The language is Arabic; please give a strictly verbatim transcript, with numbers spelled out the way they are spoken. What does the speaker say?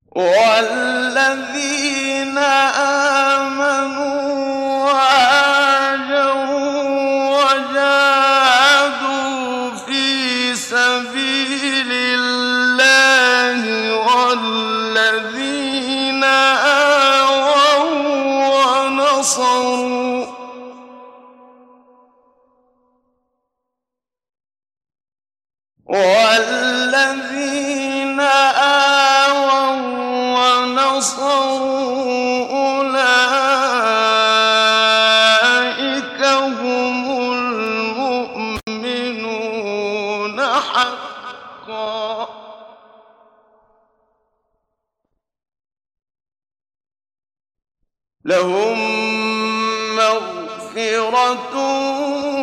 والذين آمنوا وهاجروا وجاهدوا في سبيل الله والذين آووا ونصروا والذين آووا ونصروا أولئك هم المؤمنون حقا لهم مغفرة